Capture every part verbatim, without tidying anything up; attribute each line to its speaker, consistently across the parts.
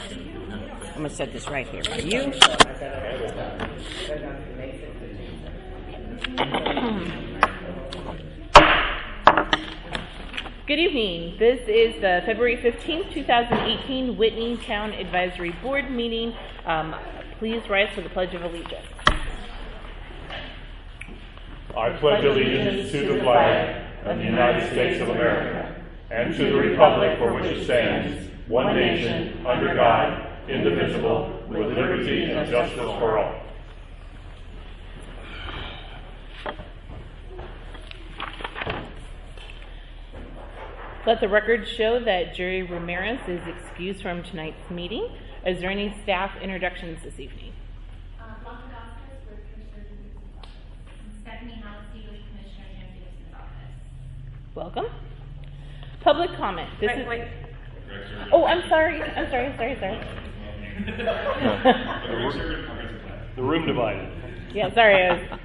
Speaker 1: I'm going to set this right here by you.
Speaker 2: Good evening. This is the February fifteenth, twenty eighteen Whitney Town Advisory Board meeting. Um, please rise for the Pledge of Allegiance.
Speaker 3: I pledge allegiance to the flag of the United States of America and to the republic for which it stands, one nation, under God, indivisible, with liberty and justice for all.
Speaker 2: Let the record show that Jerry Ramirez is excused from tonight's meeting. Is there any staff introductions this evening?
Speaker 4: Uh, Blanca Vasquez with Commissioner Davis's office. Stephanie Halsey with Commissioner Jim Davis's office.
Speaker 2: Welcome. Public comment. This
Speaker 5: Wait,
Speaker 2: is.
Speaker 5: wait.
Speaker 2: Oh, I'm sorry. I'm sorry. Sorry. Sorry.
Speaker 3: The room divided.
Speaker 2: Yeah. Sorry. I was...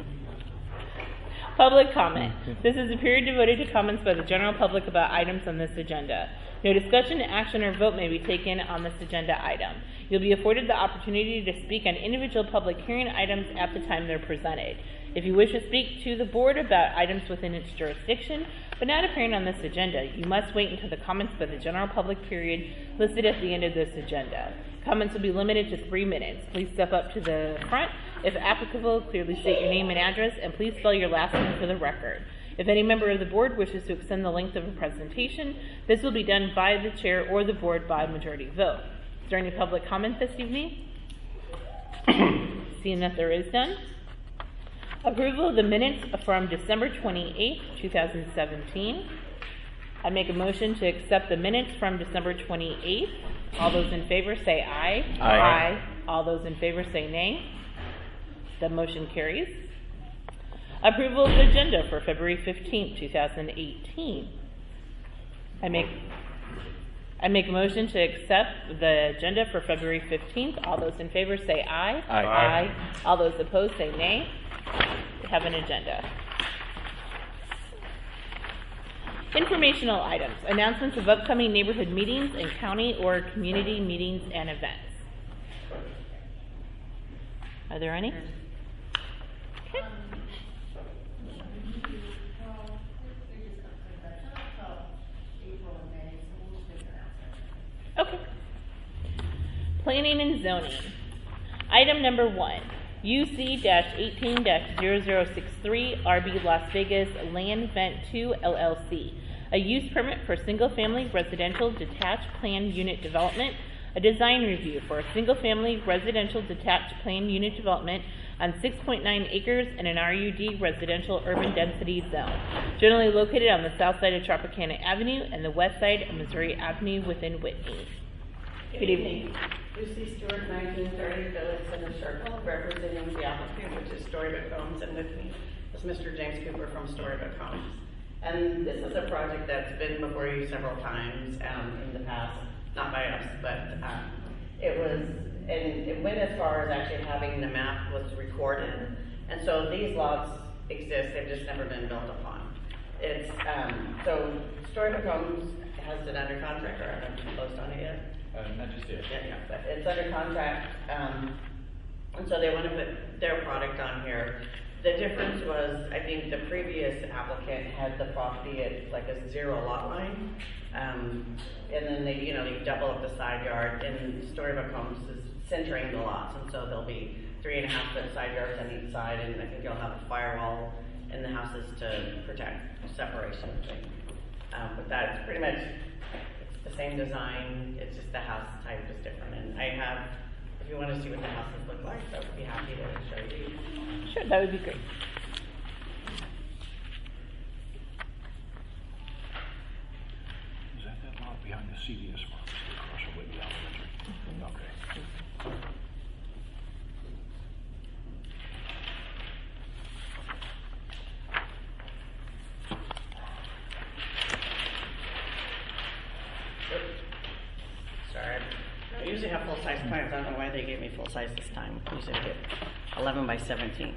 Speaker 2: Public comment. This is a period devoted to comments by the general public about items on this agenda. No discussion, action, or vote may be taken on this agenda item. You'll be afforded the opportunity to speak on individual public hearing items at the time they're presented. If you wish to speak to the board about items within its jurisdiction, but not appearing on this agenda, you must wait until the comments by the general public period listed at the end of this agenda. Comments will be limited to three minutes. Please step up to the front. If applicable, clearly state your name and address, and please spell your last name for the record. If any member of the board wishes to extend the length of a presentation, this will be done by the chair or the board by majority vote. Is there any public comment this evening? Seeing that there is none. Approval of the minutes from December twenty-eighth, twenty seventeen. I make a motion to accept the minutes from December twenty-eighth. All those in favor say aye.
Speaker 1: Aye.
Speaker 2: Aye. All those in favor say nay. The motion carries. Approval of the agenda for February fifteenth, twenty eighteen. I make I make a motion to accept the agenda for February fifteenth. All those in favor say aye.
Speaker 1: Aye.
Speaker 2: Aye. All those opposed say nay. We have an agenda. Informational items. Announcements of upcoming neighborhood meetings and county or community meetings and events. Are there any? Okay. Okay. Planning and zoning. Item number one. U C eighteen dash zero zero six three R B Las Vegas Land Vent two L L C. A use permit for single-family residential detached planned unit development. A design review for a single-family residential detached planned unit development on six point nine acres in an R U D residential urban density zone, generally located on the south side of Tropicana Avenue and the west side of Missouri Avenue within Whitney. Good evening.
Speaker 5: Lucy Stewart, nineteen thirty Village Center Circle, representing the applicant, which is Storybook Homes, and with me is Mister James Cooper from Storybook Homes. And this is a project that's been before you several times um, in the past, not by us, but um, it was, and it went as far as actually having the map was recorded. And so these lots exist, they've just never been built upon. It's, um, so Storybook Homes has it under contract, or haven't closed on it yet?
Speaker 6: Uh, not just yet.
Speaker 5: Yeah, yeah, but it's under contract, um, and so they want to put their product on here. The difference was, I think the previous applicant had the property at like a zero lot line, um, and then they, you know, they double up the side yard, and Storybook Homes is centering the lots, and so there'll be three and a half foot side yards on each side, and I think you'll have a firewall in the houses to protect separation. Um, but that's pretty much the same design, it's just the house type is different. And I have, if you want to see what the houses look like, I would be happy to show you.
Speaker 2: Sure, that would be great.
Speaker 6: Is that that lot behind the C D S pharmacy across from Whitney Elementary? Mm-hmm. Okay.
Speaker 5: Sorry. I usually have full-size plans. I don't know why they gave me full-size this time. I usually get eleven by seventeens.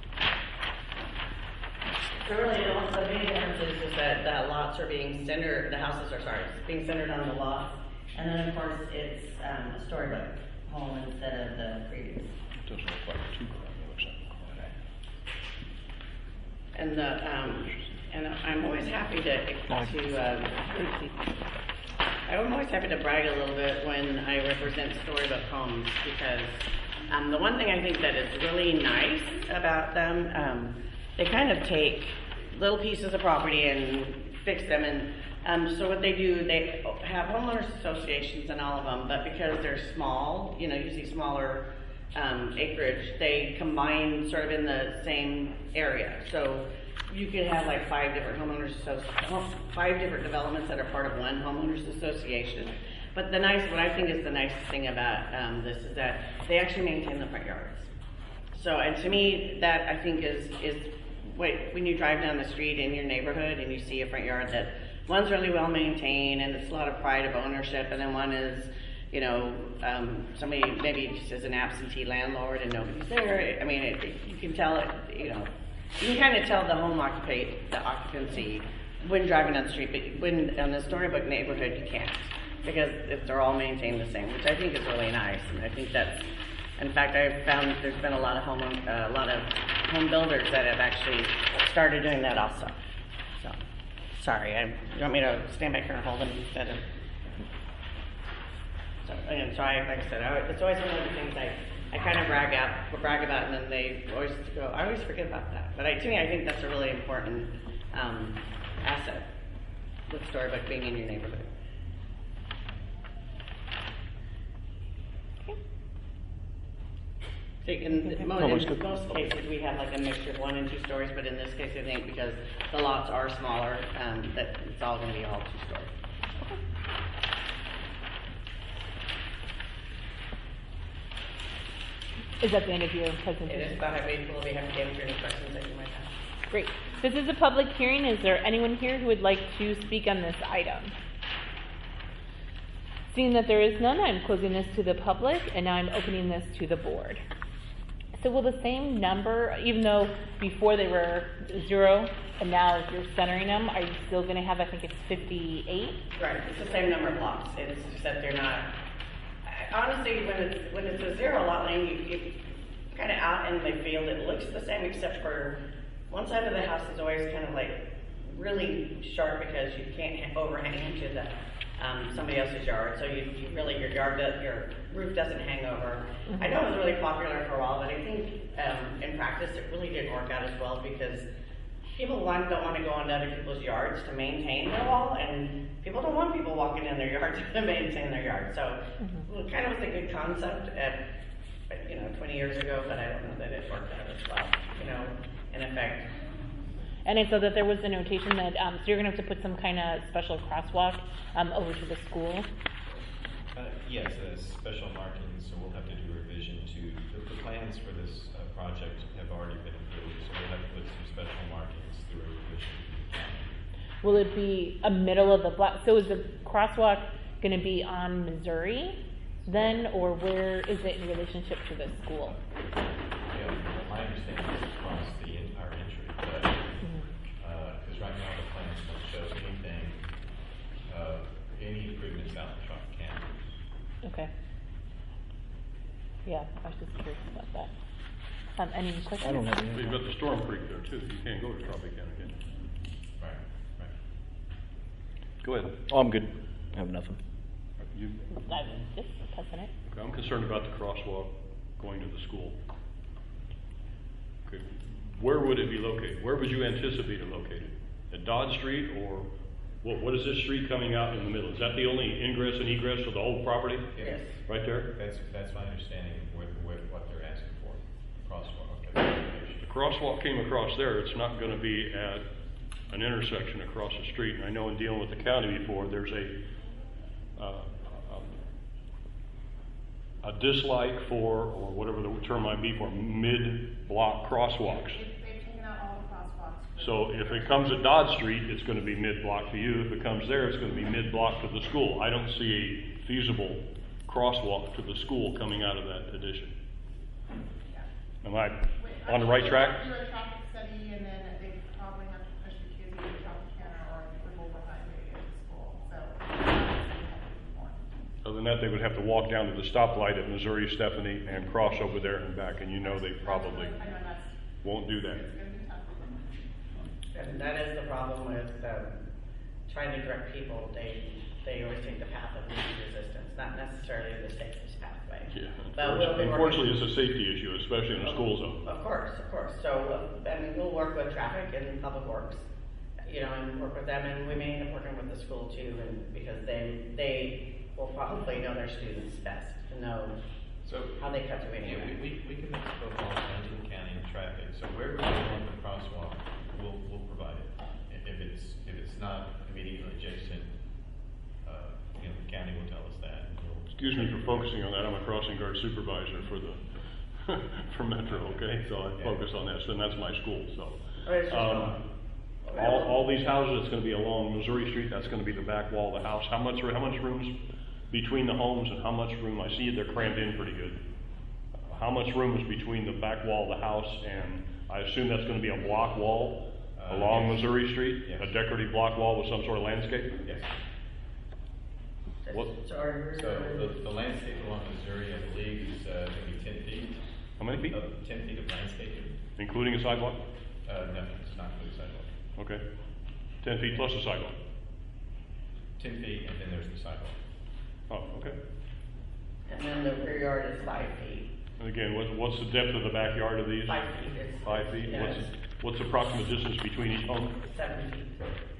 Speaker 5: So really, the only the main difference is, is that the lots are being centered, the houses are, sorry, being centered on the lots, And then, of course, it's um, a storybook home instead of the previous.
Speaker 6: It doesn't look like a two-car on the other side of the car.
Speaker 5: And the, um, and I'm always happy to, to, um, I'm always happy to brag a little bit when I represent storybook homes, because um, the one thing I think that is really nice about them, um, they kind of take little pieces of property and fix them. And um, so what they do, they have homeowners associations in all of them, but because they're small, you know, usually smaller um, acreage, they combine sort of in the same area. So you could have like five different homeowners, associ- five different developments that are part of one homeowners association. But the nice, what I think is the nicest thing about um, this is that they actually maintain the front yards. So, and to me, that I think is is wait, when you drive down the street in your neighborhood and you see a front yard that one's really well maintained and it's a lot of pride of ownership, and then one is, you know, um, somebody maybe just is an absentee landlord and nobody's there. I mean, it, it, you can tell it, you know, you can kind of tell the home occupate the occupancy when driving down the street, but when in the storybook neighborhood you can't, because if they're all maintained the same, which I think is really nice. And I think that's, in fact, I've found there's been a lot of home, uh, a lot of home builders that have actually started doing that also. So, sorry, I, you want me to stand back here and hold them instead of? So, and so I, like I said, I, it's always one of the things I, I kind of brag out, brag about, and then they always go, I always forget about that. But I, to me, I think that's a really important um, asset with Storybook being in your neighborhood. In most, in most cases, we have like a mixture of one and two stories, but in this case, I think because the lots are smaller, um, that it's all going to be all two stories.
Speaker 2: Is that the end of your presentation?
Speaker 5: It is, but I will be happy to answer any questions that you might have.
Speaker 2: Great. This is a public hearing. Is there anyone here who would like to speak on this item? Seeing that there is none, I'm closing this to the public, and now I'm opening this to the board. So will the same number, even though before they were zero, and now you're centering them, are you still going to have, I think it's fifty-eight?
Speaker 5: Right, it's the same number of blocks. It's just that they're not, honestly, when it's, when it's a zero lot line, you, you kind of out in the field, it looks the same, except for one side of the house is always kind of like really sharp because you can't overhang into the Um, somebody else's yard, so you, you really, your yard, does, your roof doesn't hang over. Mm-hmm. I know it was really popular for a while, but I think um, in practice it really didn't work out as well because people one, don't want to go onto other people's yards to maintain their wall, and people don't want people walking in their yard to maintain their yard. So mm-hmm. well, it kind of was a good concept at, you know, twenty years ago, but I don't know that it worked out as well, you know, in effect.
Speaker 2: And it's so that there was a notation that, um, so you're going to have to put some kind of special crosswalk um, over to the school?
Speaker 7: Uh, yes, uh, special markings, so we'll have to do revision to, the, the plans for this uh, project have already been approved, so we'll have to put some special markings through a revision.
Speaker 2: Will it be a middle of the block? So is the crosswalk going to be on Missouri then, or where is it in relationship to the school?
Speaker 7: Yeah, my understanding is across the entire entry, but because uh, right now the plans don't show anything, uh, any improvements out in Trump County.
Speaker 2: Okay. Yeah, I was just curious about that. Um, any questions?
Speaker 6: I don't have any.
Speaker 3: You've got the Storm Creek there too. You can't go to Tropic County again.
Speaker 7: Right, right.
Speaker 3: Go ahead.
Speaker 6: Oh, I'm good. I have nothing.
Speaker 3: You,
Speaker 2: I was just testing it.
Speaker 3: okay, I'm concerned about the crosswalk going to the school. Okay. Where would it be located? Where would you anticipate it located? At Dodd Street, or what, what is this street coming out in the middle? Is that the only ingress and egress of the whole property?
Speaker 5: Yes.
Speaker 3: Right there?
Speaker 7: That's, that's my understanding of what, what, what they're asking for, crosswalk. Okay.
Speaker 3: The crosswalk came across there. It's not going to be at an intersection across the street. And I know in dealing with the county before, there's a uh, a dislike for, or whatever the term might be, for mid-block crosswalks.
Speaker 4: They've taken out all the crosswalks.
Speaker 3: So if it comes at Dodd Street, it's going to be mid-block to you. If it comes there, it's going to be mid-block to the school. I don't see a feasible crosswalk to the school coming out of that addition. Am I on the right track?
Speaker 8: Do a traffic study, and then they probably have to push the kids either traffic counter or the mobile highway to the school. So,
Speaker 3: Other than that, they would have to walk down to the stoplight at Missouri Stephanie and cross over there and back, and you know they probably
Speaker 8: I know that's,
Speaker 3: won't do that.
Speaker 8: it's gonna be tough.
Speaker 5: And that is the problem with, um, trying to direct people, they, they always take the path of least resistance, not necessarily the safest pathway.
Speaker 3: Yeah,
Speaker 5: But we'll be
Speaker 3: unfortunately,
Speaker 5: working-
Speaker 3: it's a safety issue, especially in a school zone.
Speaker 5: Of course, of course. So, uh, I mean, we'll work with traffic and public works, you know, and work with them, and we may end up working with the school too, and because they, they will probably know their students best to know
Speaker 7: So,
Speaker 5: how they cut to
Speaker 7: yeah,
Speaker 5: anyway.
Speaker 7: we, we, we can make a phone call down to the county and traffic, so wherever we want the crosswalk, we'll, we'll provide it. If if it's, if it's not immediately adjacent, uh, you know, the county will tell us that. and we'll-
Speaker 3: Excuse me for focusing on that, I'm a crossing guard supervisor for the, for Metro, okay? So I focus on that, so and that's my school, so.
Speaker 5: Or it's just
Speaker 3: Um,
Speaker 5: going-
Speaker 3: all, all these houses, it's gonna be along Missouri Street, that's gonna be the back wall of the house. How much, how much room's between the homes and how much room, I see they're crammed in pretty good. How much room is between the back wall of the house and, I assume that's gonna be a block wall
Speaker 7: Uh,
Speaker 3: along
Speaker 7: yes.
Speaker 3: Missouri Street?
Speaker 7: Yes.
Speaker 3: A decorative block wall with some sort of landscape?
Speaker 7: Yes.
Speaker 3: What-
Speaker 5: So, are-
Speaker 7: So the, the landscape along Missouri, I believe, is, uh, gonna be ten feet.
Speaker 3: How many feet?
Speaker 7: Of, ten feet of landscaping.
Speaker 3: Including a sidewalk?
Speaker 7: Uh, no, it's not for the sidewalk.
Speaker 3: Okay. Ten feet plus a sidewalk?
Speaker 7: Ten feet, and then there's the sidewalk.
Speaker 3: Oh, okay.
Speaker 5: and then the rear yard is five feet.
Speaker 3: And again, what's, what's the depth of the backyard of these?
Speaker 5: Five feet is.
Speaker 3: Five feet?
Speaker 5: Yeah,
Speaker 3: What's,
Speaker 5: it's
Speaker 3: what's the approximate distance between each home?
Speaker 5: seven feet.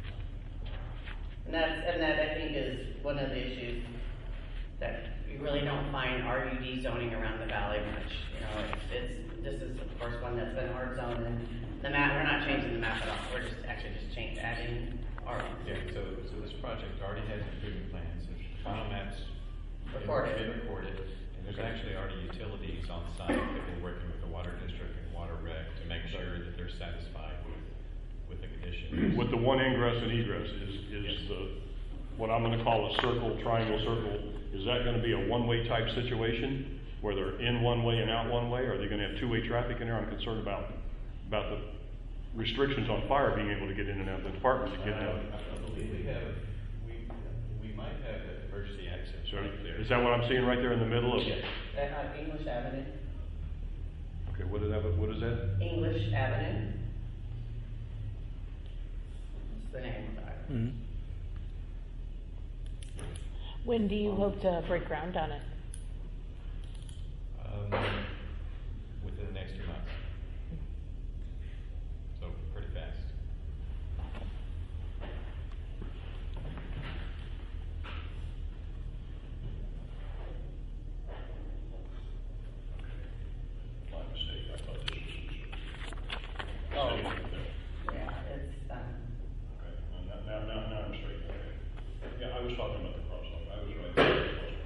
Speaker 5: And that's, and that I think is one of the issues that you really don't find R U D zoning around the valley much. You know, it's, it's, this is of course one that's been hard zone, and the map, we're not changing the map at all, we're just actually just change, adding R.
Speaker 7: Yeah, so, so this project already has improvement plans, the final maps. have
Speaker 5: Recorded.
Speaker 7: Been recorded, and there's actually already utilities on site that we're working with the water district and water rec to make sure that they're satisfied with, with the conditions.
Speaker 3: With the one ingress and egress, is, is
Speaker 7: Yes.
Speaker 3: the, what I'm gonna call a circle, triangle circle, is that gonna be a one-way type situation? Where they're in one way and out one way? Or are they gonna have two-way traffic in there? I'm concerned about, about the restrictions on fire being able to get in and out of the department to
Speaker 7: Uh,
Speaker 3: get out.
Speaker 7: I believe we have, we, we might have the emergency access
Speaker 3: So,
Speaker 7: right there.
Speaker 3: is that what I'm seeing right there in the middle of?
Speaker 7: Yes.
Speaker 5: That, uh, English Avenue,
Speaker 3: Okay, what is that, what is that?
Speaker 5: English Avenue. That's the name of it.
Speaker 1: Mm-hmm.
Speaker 2: When do you hope to break ground on it?
Speaker 7: Um, within the next two months. So pretty fast.
Speaker 3: My mistake, I thought this was.
Speaker 5: Oh.
Speaker 3: Sitting right there.
Speaker 5: Yeah, it's, um,
Speaker 3: Okay, now, now, now, now I'm straight, okay. Yeah, I was talking about the crosswalk, I was right there.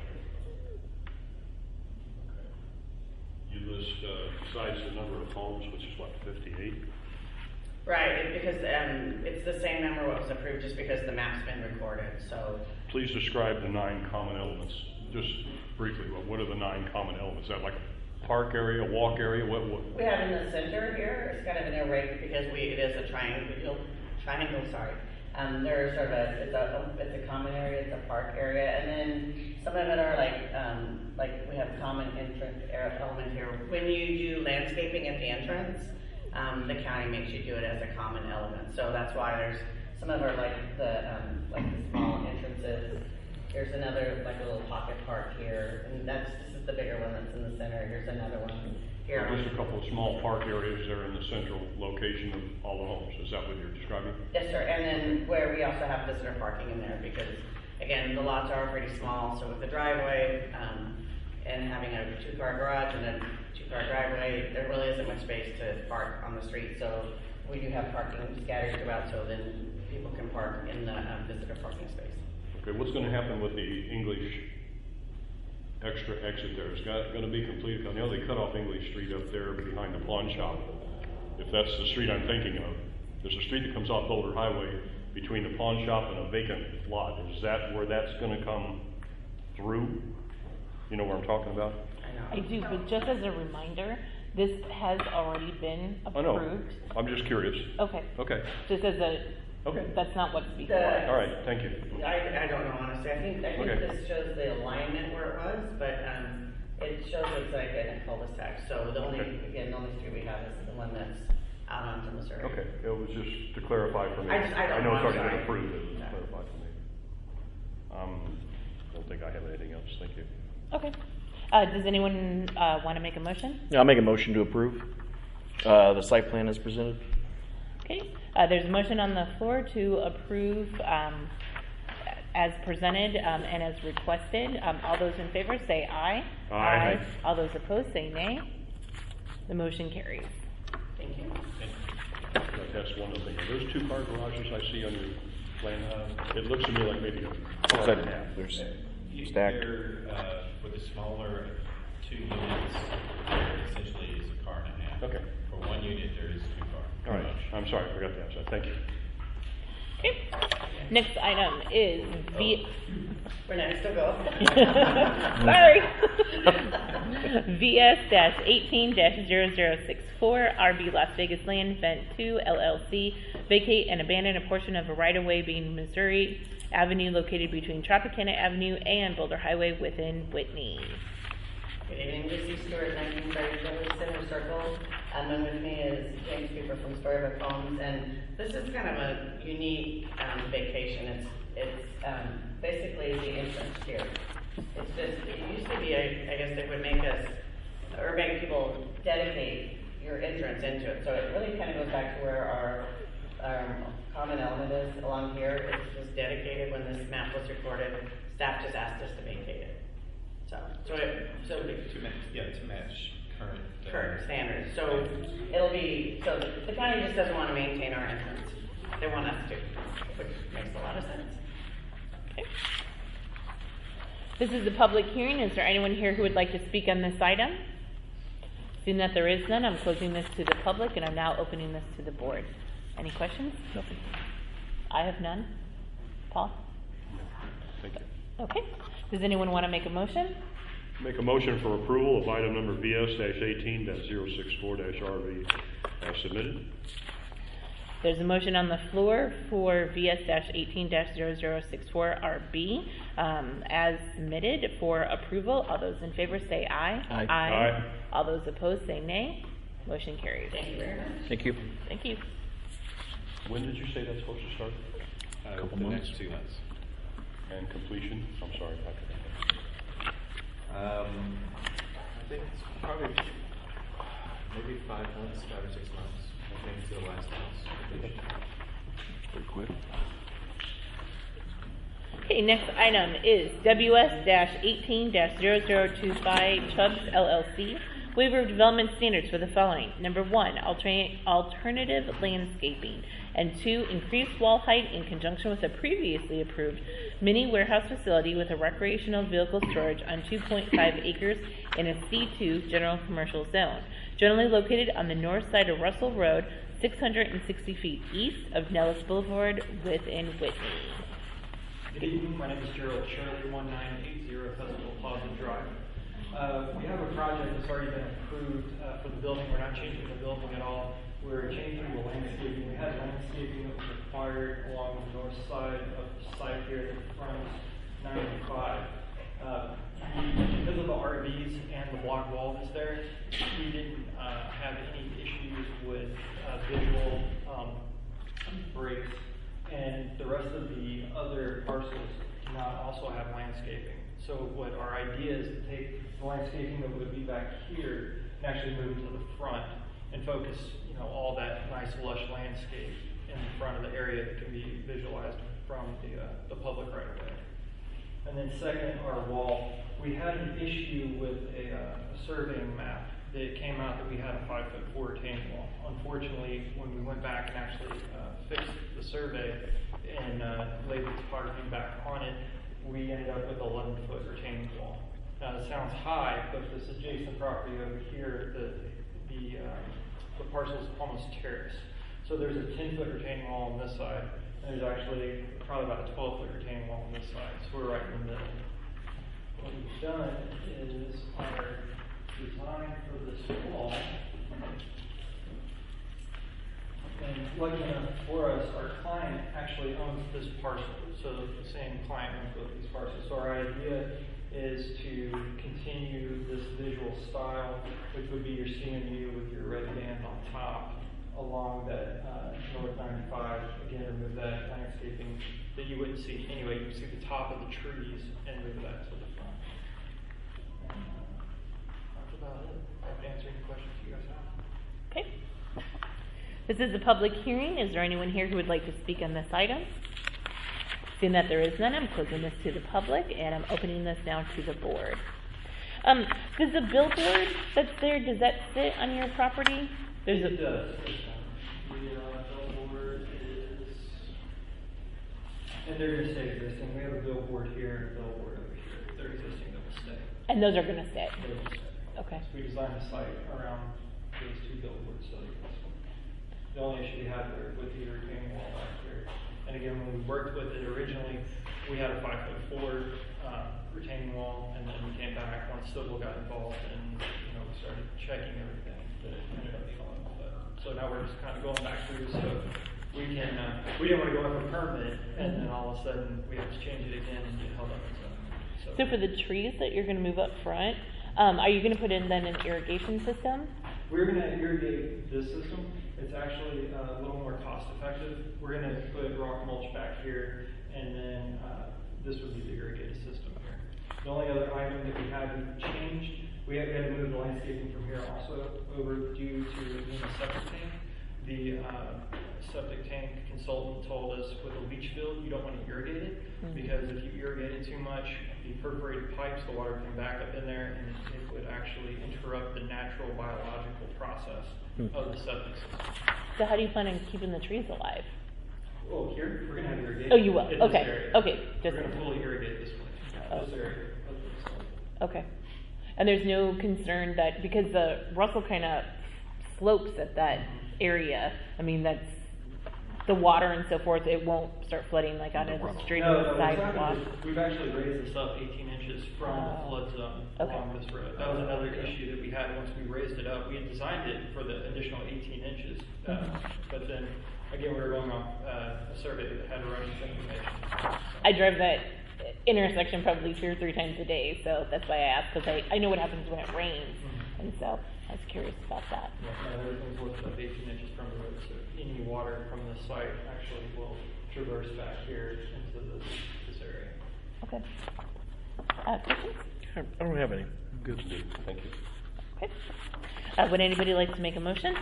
Speaker 3: Okay. You list, uh, besides the number of homes, which is what, fifty-eight?
Speaker 5: right, it- because, um, it's the same number what was approved just because the map's been recorded, so.
Speaker 3: Please describe the nine common elements, just briefly, what, what are the nine common elements? Is that like a park area, walk area, what, what?
Speaker 5: We have in the center here, it's kind of an array because we, it is a triangle, triangle, sorry. Um, there's sort of a, it's a, it's a common area, it's a park area, and then some of it are like, um, like we have common entrance area element here. When you do landscaping at the entrance, um, the county makes you do it as a common element. So that's why there's, some of our like the, um, like the small entrances. Here's another, like a little pocket park here, and that's, this is the bigger one that's in the center. Here's another one here.
Speaker 3: Just a couple of small park areas there in the central location of all the homes, is that what you're describing?
Speaker 5: Yes, sir, and then where we also have visitor parking in there because, again, the lots are pretty small, so with the driveway, um, and having a two-car garage and a two-car driveway, there really isn't much space to park on the street, so we do have parking scattered throughout, so then people can park in the, um, visitor parking space.
Speaker 3: Okay, what's gonna happen with the English extra exit there? It's got, gonna be completed, I know they cut off English Street up there behind the pawn shop. If that's the street I'm thinking of, there's a street that comes off Boulder Highway between the pawn shop and a vacant lot. Is that where that's gonna come through? You know where I'm talking about?
Speaker 5: I
Speaker 2: I
Speaker 5: know.
Speaker 2: do, but just as a reminder, this has already been
Speaker 3: I know,
Speaker 2: approved.
Speaker 3: I'm just curious.
Speaker 2: Okay,
Speaker 3: Okay,
Speaker 2: just as a
Speaker 3: Okay.
Speaker 2: That's not what's before.
Speaker 5: The-
Speaker 3: All right, thank you.
Speaker 5: I, I don't know honestly, I think, I think
Speaker 3: Okay.
Speaker 5: this shows the alignment where it was, but, um, it shows it's like in a cul-de-sac, so the only,
Speaker 3: Okay.
Speaker 5: again, the only street we have is the one that's out onto Missouri.
Speaker 3: Okay, it was just to clarify for me.
Speaker 5: I just- I don't
Speaker 3: know
Speaker 5: know,
Speaker 3: it's
Speaker 5: I'm
Speaker 3: already been
Speaker 5: sorry.
Speaker 3: approved, it was
Speaker 5: Yeah.
Speaker 3: clarified for me. Um, I don't think I have anything else, thank you.
Speaker 2: Okay. Uh, does anyone uh, want to make a motion?
Speaker 9: Yeah, I'll make a motion to approve uh, the site plan as presented.
Speaker 2: Okay. Uh, there's a motion on the floor to approve um, as presented um, and as requested. Um, all those in favor say aye.
Speaker 3: Aye.
Speaker 2: All those opposed say nay. The motion carries.
Speaker 5: Thank you.
Speaker 3: That's one of the things. Are those two car garages I see on your plan? Uh, It looks to me like maybe a car
Speaker 9: Looks like
Speaker 3: and a half.
Speaker 9: there's
Speaker 7: You-
Speaker 9: stacked.
Speaker 7: They're, uh, for the smaller two units, essentially is a car and a half.
Speaker 3: Okay.
Speaker 7: For one unit, there is two car.
Speaker 3: All right, I'm sorry, I forgot to ask that, thank you.
Speaker 2: Okay. Next item is V.
Speaker 5: We're next to go.
Speaker 2: Sorry. V S eighteen dash zero zero six four R B Las Vegas Land Vent two L L C vacate and abandon a portion of a right-of-way being Missouri Avenue located between Tropicana Avenue and Boulder Highway within Whitney.
Speaker 5: Good evening, Lucy Stewart, nineteen thirty Village Center Circle. And then with me is James Cooper from Storybook Homes, and this is kind of a unique um, vacation. It's it's um, basically the entrance here. It's just, it used to be, I, I guess they would make us, or make people dedicate your entrance into it. So it really kind of goes back to where our, our common element is along here. It was dedicated when this map was recorded. Staff just asked us to vacate it. So, so it, so
Speaker 7: To match, yeah, to match current. uh,
Speaker 5: current standards. So it'll be, so the- the county just doesn't want to maintain our entrance. They want us to, which makes a lot of sense.
Speaker 2: Okay. This is a public hearing. Is there anyone here who would like to speak on this item? Seeing that there is none, I'm closing this to the public and I'm now opening this to the board. Any questions?
Speaker 9: Nothing.
Speaker 2: I have none. Paul?
Speaker 3: Thank you.
Speaker 2: Okay. Does anyone want to make a motion?
Speaker 3: Make a motion for approval of item number V S eighteen dash zero six four dash R V as submitted.
Speaker 2: There's a motion on the floor for V S eighteen dash zero zero six four R B um, as submitted for approval. All those in favor say aye.
Speaker 9: Aye.
Speaker 3: Aye.
Speaker 2: All those opposed say nay. Motion carries.
Speaker 5: Thank you very much.
Speaker 9: Thank you.
Speaker 2: Thank you.
Speaker 3: When did you say that's supposed to start?
Speaker 7: Uh,
Speaker 9: Couple
Speaker 7: the
Speaker 9: months.
Speaker 7: next two months.
Speaker 3: And completion? I'm sorry, I forgot.
Speaker 7: Um, I think it's probably maybe five months, five or six months, I think, to the last house.
Speaker 9: Pretty quick.
Speaker 2: Okay, next item is W S eighteen dash zero zero two five Chubbs L L C. Waiver of development standards for the following. Number one, alternate, alternative landscaping. And two, increased wall height in conjunction with a previously approved mini warehouse facility with a recreational vehicle storage on two point five acres in a C two general commercial zone. Generally located on the north side of Russell Road, six hundred sixty feet east of Nellis Boulevard within Whitney.
Speaker 10: Good evening, my name is Gerald Shirley, one nine eight zero Festival Plaza Drive. Uh, we have a project that's already been approved uh, for the building. We're not changing the building at all. We're changing the landscaping. We had landscaping that was required along the north side of the site here that fronts ninety-five. Uh, we- because of the R Vs and the block wall that's there, we didn't uh, have any issues with uh, visual um, breaks. And the rest of the other parcels do not also have landscaping. So what our idea is to take the landscaping that would be back here and actually move to the front and focus, you know, all that nice lush landscape in front of the area that can be visualized from the, uh, the public right of way. And then second, our wall. We had an issue with a, uh, a surveying map that came out that we had a five foot four retaining wall. Unfortunately, when we went back and actually uh, fixed the survey and uh, laid the topography back on it, we ended up with eleven foot retaining wall. Now it sounds high, but this adjacent property over here, the the, um, the parcel is almost terraced. So there's a ten foot retaining wall on this side, and there's actually probably about a twelve foot retaining wall on this side. So we're right in the middle. What we've done is our design for this wall. And lucky enough for us, our client owns this parcel, so the same client owns both these parcels. So our idea is to continue this visual style, which would be your C M U with your red band on top, along that uh, North ninety-five. Again, remove that landscaping that you wouldn't see anyway. You would see the top of the trees and move that to the front. And, uh, that's about it. I'll answer any questions you guys have.
Speaker 2: Okay. This is a public hearing. Is there anyone here who would like to speak on this item? Seeing that there is none, I'm closing this to the public, and I'm opening this now to the board. Um, does the billboard that's there, does that sit on your property? There's
Speaker 10: It
Speaker 2: a,
Speaker 10: does. The uh, billboard is, and they're going to stay existing. We have a billboard here and a billboard over here. They're existing, they'll stay.
Speaker 2: and those are going to stay.
Speaker 10: They will stay.
Speaker 2: Okay.
Speaker 10: So we designed the site around those two billboards. So the only issue we had were with the retaining wall back here. And again, when we worked with it originally, we had a five foot four uh, retaining wall, and then we came back once Civil got involved, and you know we started checking everything that it ended up showing. But so now we're just kind of going back through, so we can uh, we didn't want to go in for permit, and then all of a sudden we have to change it again and get held up and stuff. So,
Speaker 2: So for the trees that you're going to move up front, um, are you going to put in then an irrigation system?
Speaker 10: we're going to irrigate this system. It's actually uh, a little more cost effective. We're going to put rock mulch back here, and then uh, this would be the irrigated system here. The only other item that we had changed, we had, we had to move the landscaping from here also over due to the septic tank. The uh, septic tank consultant told us with a leach field, you don't want to irrigate it, mm-hmm. because if you irrigate it too much, the perforated pipes, the water can back up in there, and it, it would actually interrupt the natural biological process mm-hmm. of the septic system.
Speaker 2: So how do you plan on keeping the trees alive?
Speaker 10: Oh, here, we're going to have irrigation.
Speaker 2: Oh, you will?
Speaker 10: in
Speaker 2: Okay.
Speaker 10: This area.
Speaker 2: Okay. Just
Speaker 10: we're going to fully irrigate this place,
Speaker 2: oh.
Speaker 10: this area of the site.
Speaker 2: Okay. And there's no concern that, because the Russell kind of slopes at that area, I mean, that's the water and so forth, it won't start flooding like out of the street
Speaker 10: no,
Speaker 2: or the
Speaker 10: no,
Speaker 2: sidewalk.
Speaker 10: We've, we've actually raised this up eighteen inches from
Speaker 2: Oh.
Speaker 10: the flood zone
Speaker 2: Okay.
Speaker 10: along this road. That was another issue that we had once we raised it up. We had designed it for the additional eighteen inches, uh,
Speaker 2: Mhm.
Speaker 10: but then again we were going off uh, a survey that had erroneous information.
Speaker 2: I drive that intersection probably two or three times a day, so that's why I asked, because I, I know what happens when it rains,
Speaker 10: Mm-hmm.
Speaker 2: and so I was curious about that.
Speaker 10: Yeah, no, everything's lifted up eighteen inches from the road, so any water from the site actually will traverse back here into this, this area.
Speaker 2: Okay. Uh, questions?
Speaker 9: I don't have any. Good. Thank you.
Speaker 2: Okay. Uh, would anybody like to make a motion?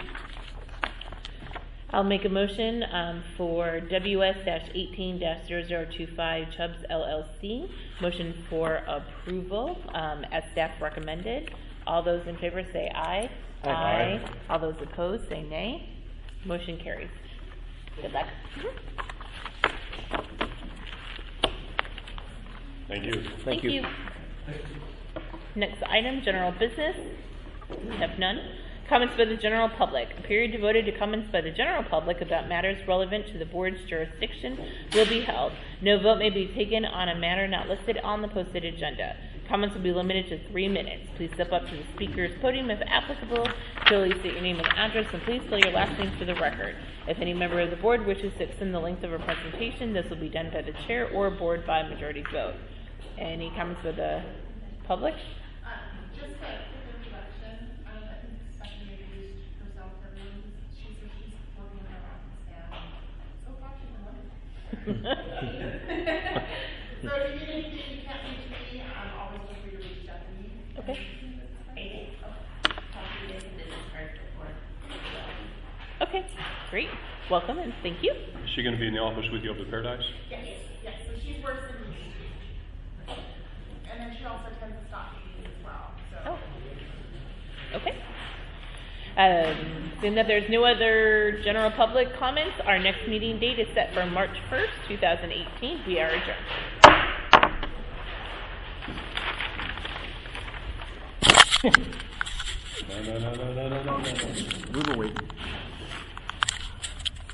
Speaker 2: I'll make a motion um, for W S eighteen dash zero zero two five Chubbs L L C. Motion for approval um, as staff recommended. All those in favor say aye.
Speaker 9: Aye. Aye.
Speaker 2: All those opposed say nay. Motion carries. Good luck.
Speaker 3: Thank you.
Speaker 2: Thank, you. Next item, general business. We have none. Comments by the general public. A period devoted to comments by the general public about matters relevant to the board's jurisdiction will be held. No vote may be taken on a matter not listed on the posted agenda. Comments will be limited to three minutes. Please step up to the speaker's podium if applicable. Clearly state your name and address, and please spell your last name for the record. If any member of the board wishes to extend the length of a presentation, this will be done by the chair or board by majority vote. Any comments by the public?
Speaker 8: Uh, just a quick introduction. Um, I think Stephanie introduced herself to everyone. She's, she's working in our office now. So far, she's been wonderful. So if you need anything, you can't reach me, um, always feel free to reach out to me.
Speaker 2: Okay. Okay, great. Welcome and thank you.
Speaker 3: Is she going to be in the office with you up at Paradise?
Speaker 8: Yes, yes. So she works in the street. And then she also tends to stop meetings as well. So.
Speaker 2: Oh. Okay. Um, seeing that there's no other general public comments, our next meeting date is set for March first, two thousand eighteen. We are adjourned.
Speaker 3: No, no, no, no, no, no, no, no.
Speaker 9: We were waiting.